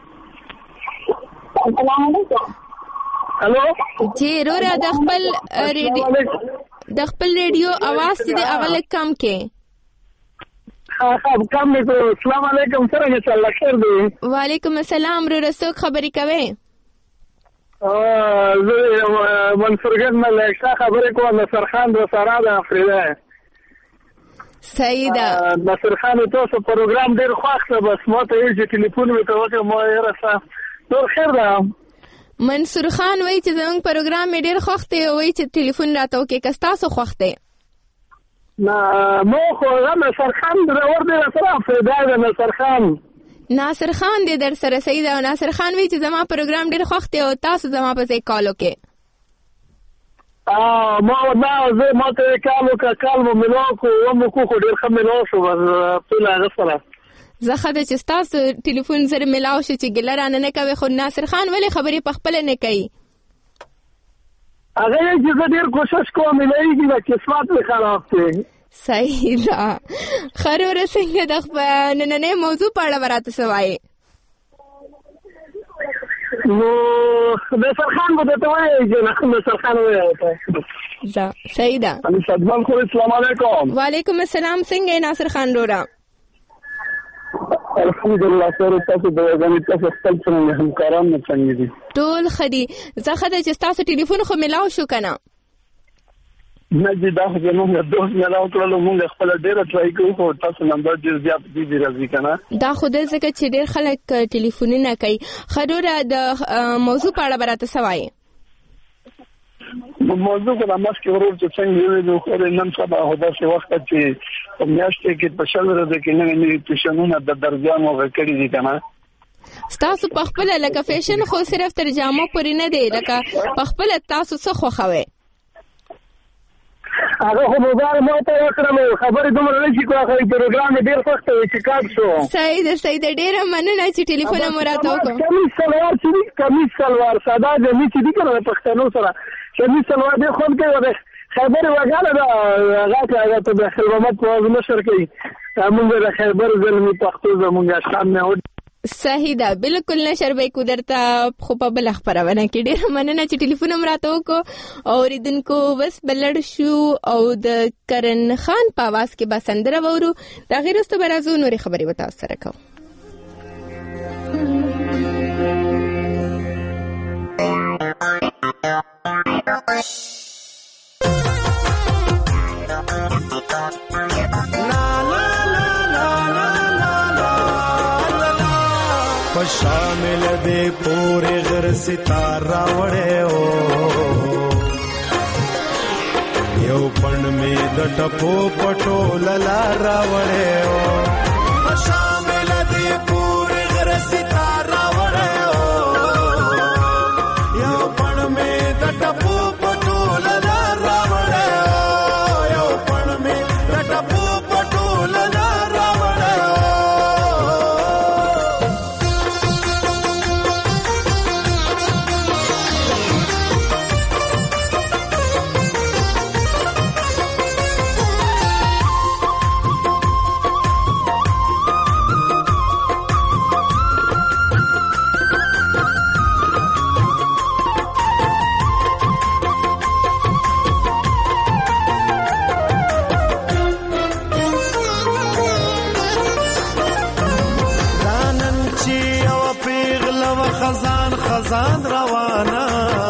السلام علیکم. هلو جی رورا د خپل ریډیو د خپل ریډیو आवाज دې اغل کم کې. ها ها کم دې. السلام علیکم. څنګه چې الله خیر دی. وعلیکم السلام. رورا څوک خبرې کوي؟ اه زه منصور ګل ملک خبرې کوم. نصر خان د سارا د افریدا سیدا نصر خان تاسو پروګرام ډیر خوښ ده بس مو ته یې ټلیفون مې ته وکړ مو یې راسه نور خیر ده. منصور خان وایي چې زموږ پروګرام ډیر خوښ دی وایي چې ټلیفون راته وکړي که تاسو خوښ دی مو خو هغه نصر خان ډرایور دی سره فدا دی نصر خان ناصر خان دې در سره صحیح ده. ناصر خان وی چې زما پروګرام ډېر خوښ دی او تاسو زما پسې کال وکړئ. ما دا زه ما ته کال وکړ کال مو ملاو کو و مو کو ډېر ښه ملاو شو ټول هغه سره زه ښه ده چې ستاسو ټلیفون سره ملاو شي چې ګیله رانه نه کوي. خو ناصر خان ولې خبرې په خپله نه کوي؟ هغه یې چې زه ډېر کوشش کوم ملایږي د قسمت مې خراب دی. صحیح ده. خروره څنګه د نننۍ موضوع په اړه به راته څه وایې؟ نو نصر خان به درته وایي چې نصر خان وایي ده صحیح ده. سجمل خو السلام علیکم. وعلیکم السلام. څنګه یې ناصر خان روره؟ الحمدلله سره تاسو د غنی تاسو خپل څنګه همکاران نه څنګه دي؟ ټول خدي. زه خدای چې تاسو ټلیفون خو ملاو شو کنه؟ نه دي دا خو نو د دوه ملاو کړلو موږ خپل ډیره ټرای کوو خو تاسو نمبر ډیر زیات دي دی راځي کنه. دا خو د ځکه چې ډیر خلک ټلیفونونه کوي. خډوره د موضوع په اړه براته سوای. موضوع کو د ماسک ورور چې څنګه ویلو خو نن سبا هدا څه وخت چې میاشتې کې په شل ورځې کې نه نه پیشنونه د درځانو غکړي دي کنه. تاسو په خپل لکه فیشن خو صرف تر جامو پورې نه دی لکه په خپل تاسو څه خوښوي؟ هغه خو موبایل مو ته وکړم خبرې دومره نه شي کوه پروګرام ډیر خوښ ته چې کار شو. صحیح ده صحیح ده. ډیره مننه چې ټلیفون مو راته وکړ. کمیس سلوار چې کمیس سلوار ساده جامې چې دي کنه پښتنو سره کمیس سلوار دې خون کوي خیبر وغاله دا هغه هغه ته د خلومت په مشر کې موږ د خیبر زلمی پښتو زموږ اشخاص نه صحیح ده. بالکل نشر به کو درته خو په بل خبرونه کې ډیر مننه چې ټلیفون امراته وکړو. اوریدونکو بس بلړ شو او د کرن خان په आवाज کې بسندره وورو. دا غیر است برازو نوري خبري وتا سره کو. شامل دے پورے غر ستارہ وڑے او یو پن میں د ټپو پټو للا وڑے او شامل دے پورے غر ستارہ وڑے او یو پن میں د ټپو پټو للا وڑے او یو پن میں د ټپو پټو للا وڑے او خزان خزان روانا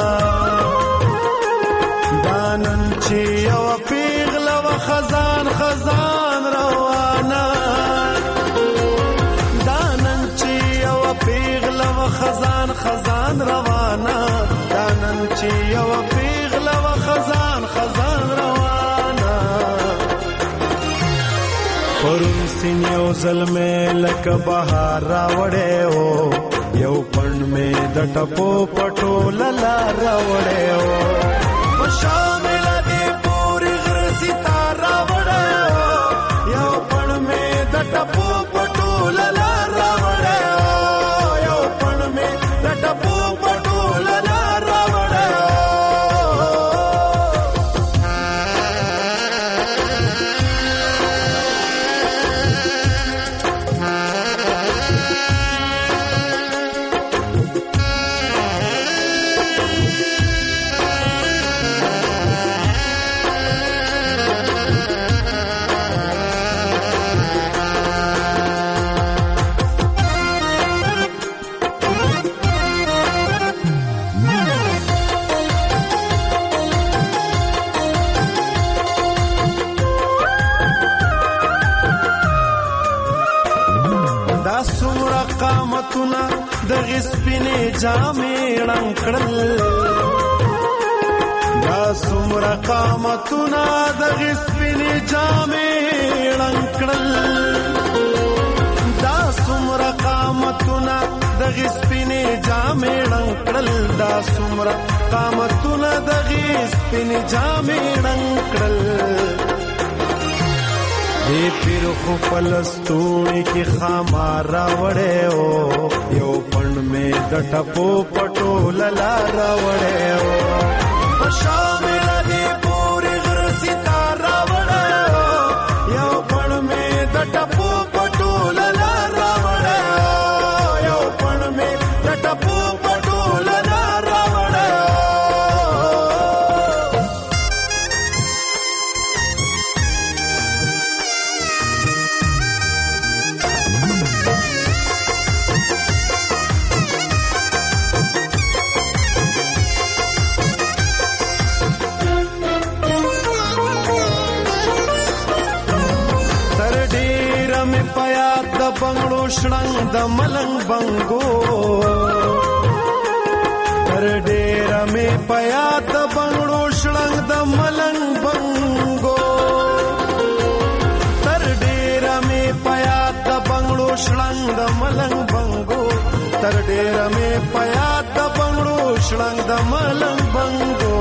دانن چی او پیغل و خزان خزان روانا دانن چی او پیغل و خزان خزان روانا دانن چی او پیغل و خزان خزان روانا پرون سینیو ظلمه لک بهار راوړې او یو پن میں د ټپو پټو للا راوړې او شامل دې پوری غر ستاره وړې او یو پن میں د ټپو پټو للا راوړې او یو پن میں د ټپو پټو للا راوړې قامتنا د غسپینې جامې رنگ کړل دا سمره قامتونه د غسپینې جامې ړنګ دا سمره قامتونه د غسپینې جامې ړنګ دا سمره قامتونه د غسپینې جامې ړنګ دی پیر خو پلستونی کی خامار راوڑے ہو یو پند میں د ټپو پټو للا راوڑے ہو شامل دی پوری غر ستار راوڑے ہو یو پند میں د ټپو پټو للا راوڑے ہو یو پند میں د ټپو پټو للا راوڑے ہو بنگلو شړنګ د ملنګ بنګو تر ډیر مې پیا د بنگلو شړنګ د ملنګ بنګو تر ډیر مې پیا د بنگلو شړنګ د ملنګ بنګو تر ډیر مې پیا د بنگلو شړنګ د ملنګ بنګو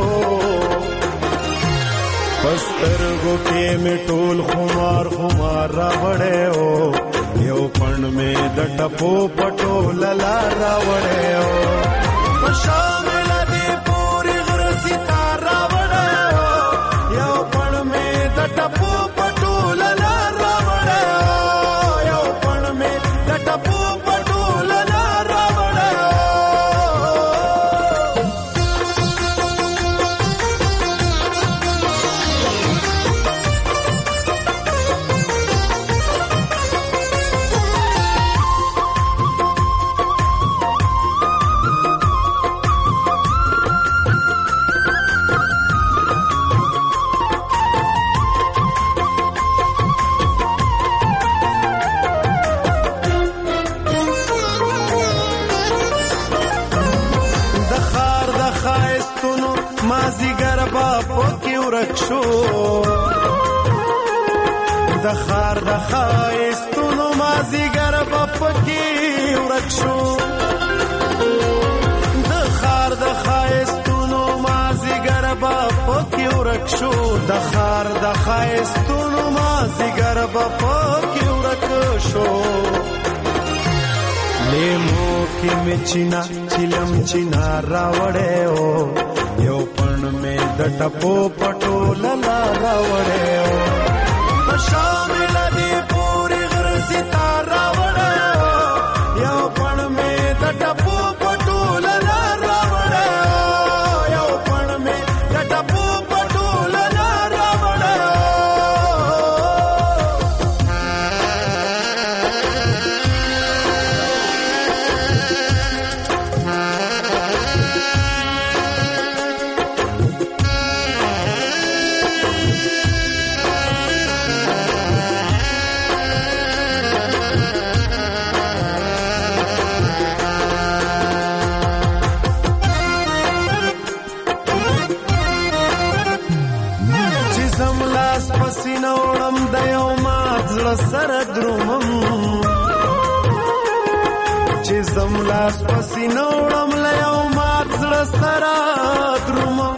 پسترګو کې مې ټول خمار خمار راوړې او یو پند میں د ټپو پټو للا راوړې او شامل دی پوری غر ستار راوړې او یو پند میں د ټپو پټو للا راوړې او یو پند میں د ټپو پټو للا راوړې د خار د خایستونو مازیګر په پکې ورک شو د خار د خایستونو مازیګر په پکې ورک شو د خار د خایستونو مازیګر په پکې ورک شو لیمو کې مچینا چلم چینا راوړې او یو پند میں د ټپو پټو للا راوړې او شامل دی پوری غر ستار راوړې او یو پند میں د ټپو پټو للا راوړې او یو پند میں د ټپو پټو للا راوړې پسینوړم د یو مات زړه سره درومم چې زملاس پسینوړم له یو مات زړه سره درومم.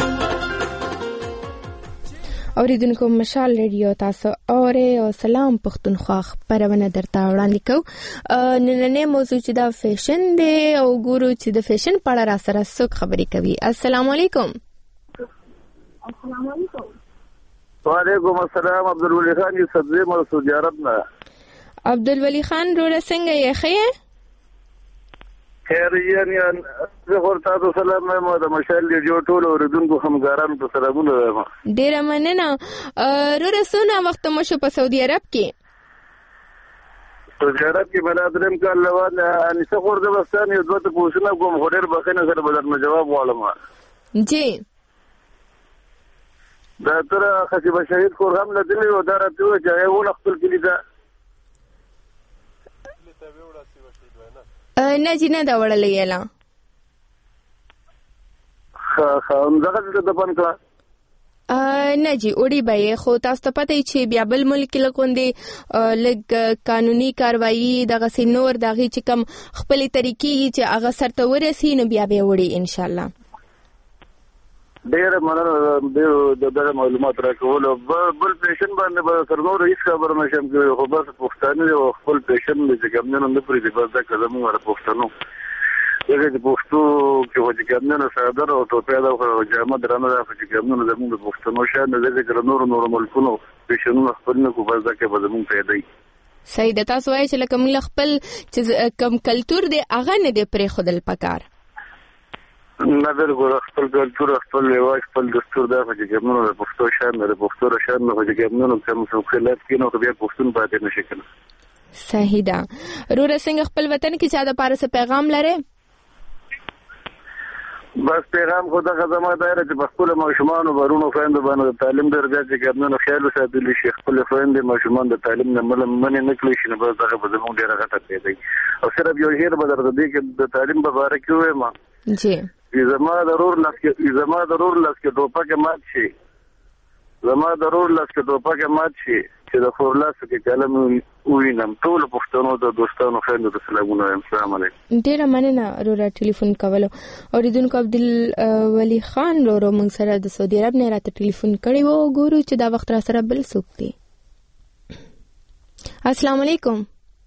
اوریدونکو مشال ریډیو تاسو اورئ او سلام پښتونخوا خبرونه درته وړاندې کوو. نننې موضوع چې دا فیشن دی او ګورو چې د فیشن په اړه را سره څوک خبرې کوي. السلام علیکم. السلام علیکم. وعلیکم السلام. عبدالولی خان کی سبزی مر سعودی عرب نه. عبدالولی خان روړه څنګه یې ښه یې؟ خیر یعنی زه ورته تاسو سلام مې د مشال ریډیو ټول اوریدونکو همکارانو ته سلامونه وایم. ډیره مننه. روړه څونه وخت مو شو په سعودي عرب کې؟ سعودي عرب کې بل دریم کال لوان انیسه خورده بستان یو دوه پوښتنه کوم خو ډیر بخښنه سره به درنه جواب غواړم. جی دا تر خصيبه شهید کور هم لدلی و دا راته و چې یو خپل کلی دا نه جی نه دا وړلې یلا خا خا هم زغه د پن کړه نه جی اوړي به خو تاسو ته پته چې بیا بل ملک کې لګوندې لګ قانوني کاروایی دغه سينور دغه چې کم خپل طریقې چې هغه سرته ورسي نو بیا به وړي ان شاء الله. ډېر مننه د دغه معلومات راکول. بل پیشن باندې به تر نور هیڅ خبر نشم کوي خو بس پښتانه او خپل پیشن چې کوم نه پرې دی بس دا کلمه ور پښتنو دغه د پښتو کې وځي کوم نه صادره او ته پیدا او جامه درنه دا چې کوم نه زموږ د پښتنو شان د ذکر نور نور ملکونو پیشنونه خپل نه کو بس دا کې به زموږ پیدا وي. صحیح ده. تاسو وایي چې لکه موږ خپل چې کم کلچر دی هغه نه دی پرې خودل پکار نه بالکل خپل کلچر خپل رواج خپل دستور دا چې کوم نه پښتو شان د پښتو شان نه چې کوم نه کوم څه خلاف کینو بیا پښتون پاتې نشي کېدل. صحیح ده. رور څنګه خپل وطن کې چا د پاره څه پیغام لري؟ بس پیغام خو دغه زما دایره چې خپل ماشومان او ورونو خويندو باندې تعلیم درځي چې ګرځنه خیال وساتلی شي خپل خويندې ماشومان د تعلیم نه مل منې نه کړی شي نو بس دغه په زموږ ډیره غټه پیدا او صرف یو هیر به درته دی چې د تعلیم په اړه کې وې ما جی زما ضرور لکه زما ضرور لکه ټوپک مات شي زما ضرور لکه ټوپک مات شي چې د فورلاس کې کلم وینم ټول پښتنو د دوستانو خويندو ته سلامونه. السلام علیکم. ډیره مننه رورا ټلیفون کولو. اوریدونکو عبدل ولی خان رورو موږ سره د سعودي عرب نه راته ټلیفون کړی وو ګورو چې دا وخت را سره بل څوک دی. السلام علیکم.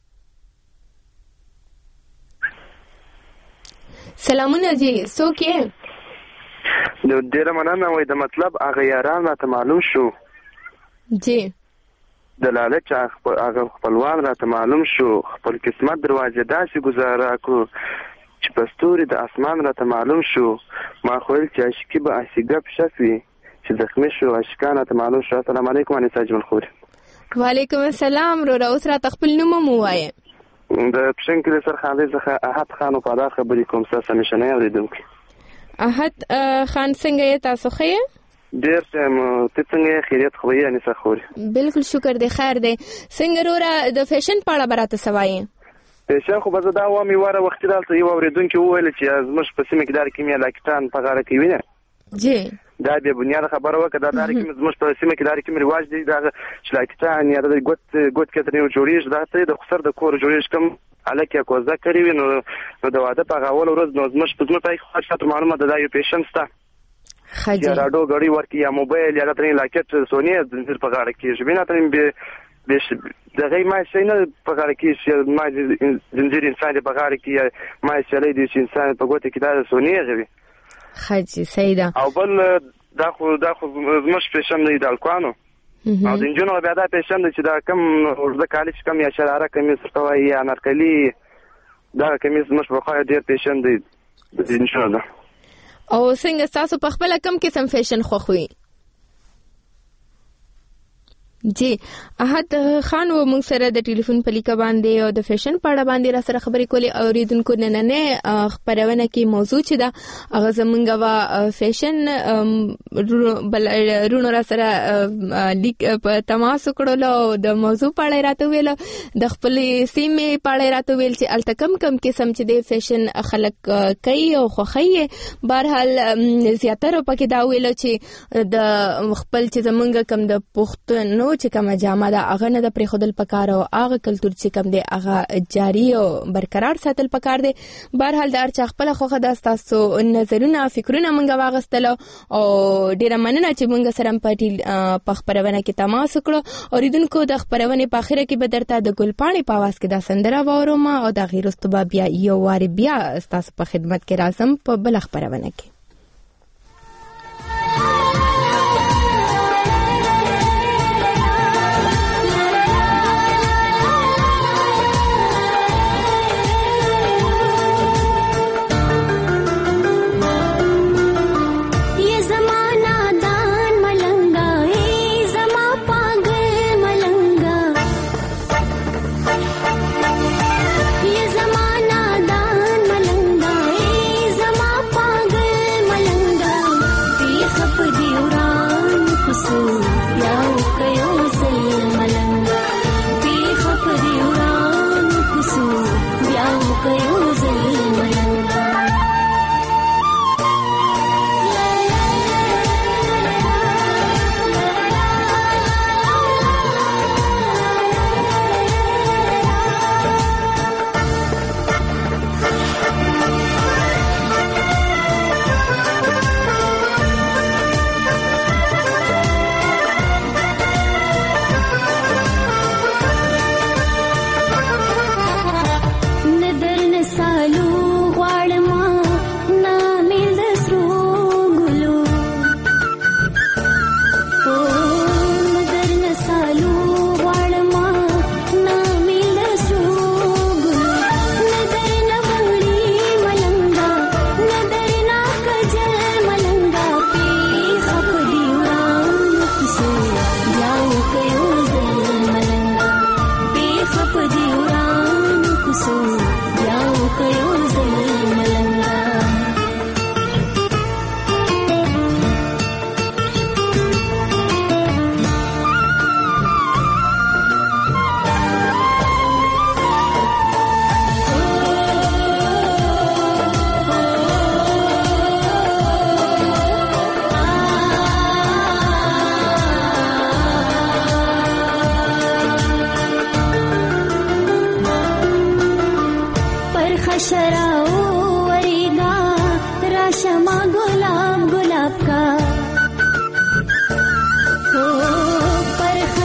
سلامونه جی څوک یې؟ نو ډیره مننه وای د مطلب هغه یاران راته معلوم شو جی د لالچ هغه خپلوان راته معلوم شو خپل قسمت دروازه داسې گزاره کو چې پستوري د اسمان راته معلوم شو ما خویل چې عشقي به اسیګب شفي چې زخمی شو عشقان راته معلوم شو. السلام علیکم انیس اجمل خوري. وعلیکم السلام رورا اوس را تخپل نوم مو وایي د پښین کې سر خالي څخه احد خان په اړه خبرې کوم څه سمشنه اوریدونکو. احد خان څنګه یې تاسو خې؟ ډیر سم ته څنګه خیریت خو یې انیس خوري؟ بالکل شکر دی خیر دی. څنګه رورا د فیشن په اړه براته سوایي؟ فیشن خو به دا و می واره وخت دالته یو اوریدونکو وویل چې زموږ په سیمه کې دار کیمیا لاکتان په غاړه کې وینه جی دا به بنیاد خبره وکړه دا دار کې زموږ په سیمه کې دار کې رواج دی دا چې لاکتان یا د ګوت ګوت کې ترې جوړیږي دا ته د خسر د کور جوړیږي کوم الکه کوزه کوي نو نو د واده په غاول ورځ نو زموږ په زموږ په خاطر معلومه ده دا یو پیشن ستا خاجي یا راډو غړي ورکی یا موبایل یا ترې لاکټ سونی د په غاړه کې ژبینه ترې به به دغه ما شي نه په غاړه کې چې ما زنجیر انسان په غاړه کې ما شلې دي چې انسان په ګوته کې دا سونی غوي خاجي سیدا او بل دا خو دا خو زموږ پیشن دی د الکوانو او د انجونو بیا دا پیشن چې دا کم ورځ کالج کم یا شراره کم سپوي یا نرکلی دا کمیس مش په خای ډیر پیشن دی د انجونو دا او څنګه تاسو په خپل کم قسم فیشن خوښوي؟ جی احد خان و موږ سره د ټلیفون په لیکه باندې او د فیشن په اړه باندې را سره خبرې کولې او ریدونکو نن نه خبرونه کې موضوع چې دا هغه زمونږ وا فیشن بل رونو را سره لیک په تماس کړلو او د موضوع په اړه راته ویل د خپل سیمې په اړه راته ویل چې الته کم کم قسم چې د فیشن خلک کوي او خوخی بهرحال زیاتره پکې دا ویل چې د خپل چې زمونږ کم د پښتون چې کوم جامه دا هغه نه د پرې خودل پکار او هغه کلچر چې کوم دی هغه جاری او برقرار ساتل پکار دی. بهرحال د ارچ خپل خوخه د تاسو نظرونه فکرونه مونږ واغستل او ډیره مننه چې مونږ سره په خبرونه کې تماس وکړو او ریدونکو د خبرونه په اخره کې به درته د ګلپاڼې په आवाज کې دا سندره واورم او د غیرستو بیا یو واری بیا تاسو په خدمت کې راځم په بل خبرونه کې. ये ज़माना दान मलंगा, ये ज़मा पागल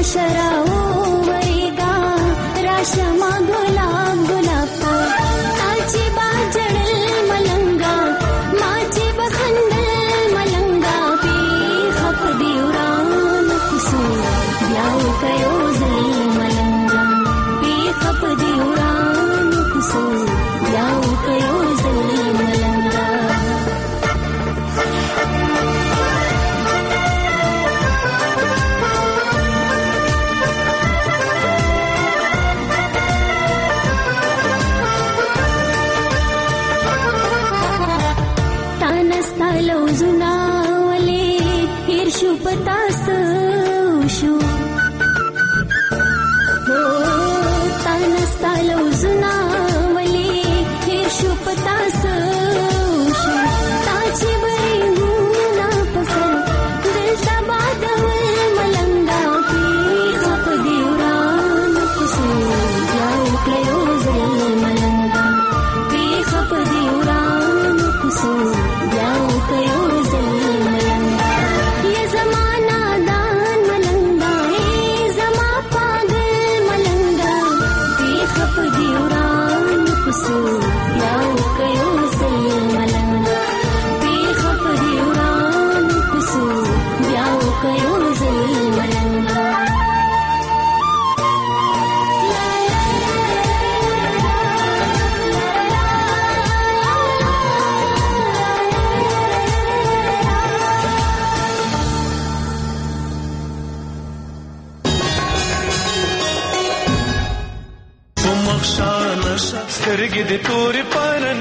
سترګې د تورې پرن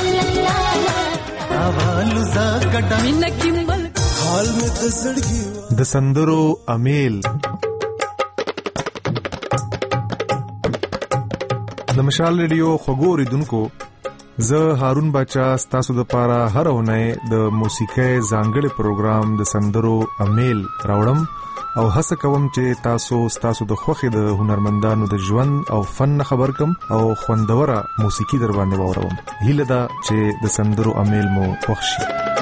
اوالو زګټه مینه کیمل حال مې د زړګي د سندرو امیل. د مشال ریډیو خوږو اوریدونکو، زه هارون باچا ستاسو د پاره هر اونۍ د موسیقۍ ځانګړي پروګرام د سندرو امیل راوړم او هڅه کوم چې تاسو ستاسو د خوښې د هنرمندانو د ژوند او فن خبر کم او خوندوره موسیقي در باندې واوروم. هیله ده چې د سندرو امیل مو خوښ شي.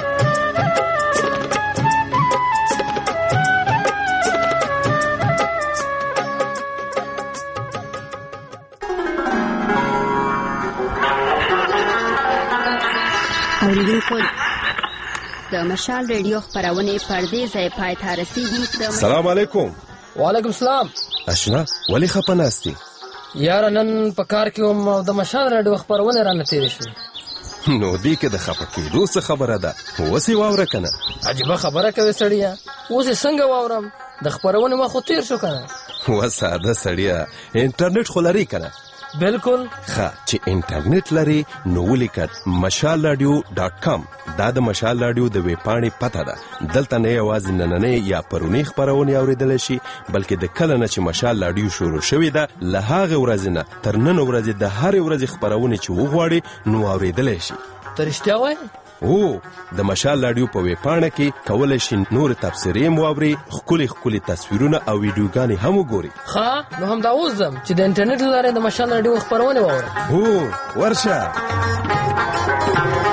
اوریدونکو، د مشال ریډیو خبرونه پردې ځای پای ته رسیدي. سلام علیکم. وعلیکم السلام. اشنا ولی خپناستی؟ یار نن په کار کې وم او د مشال ریډیو خبرونه را نتیری شو. نو دې کې د خپکیدو څه خبره ده؟ وسی واوره کنه. عجیبه خبره کوي سړیا. اوس څنګه واورم؟ د خبرونه ما خو تیر شو کنه. و ساده سړیا، انټرنیټ خو لري کنه؟ بالکل. ښه چې انټرنیټ لري نو ولیکئ مشال رادیو ډاټ کام. دا د مشال رادیو د ویب پاڼې پته ده. دلته نه یوازې نننۍ یا پرونی خبرونه اوریدل شي، بلکې د کله نه چې مشال رادیو شروع شوې ده له هغه ورځې نه تر نن ورځې د هرې ورځې خبرونه چې وغواړي نو اوریدل شي. ته رښتیا وایې؟ او د مشال رادیو په ویب پاڼه کې کولای شي نور تفسیرې مواوري، خولي خولي تصویرونه او ویډیوګانې هم وګوري. ښه، نو هم دا اوسم چې د انټرنیټ لاره د مشال رادیو خبرونه واورم. هو ورشه.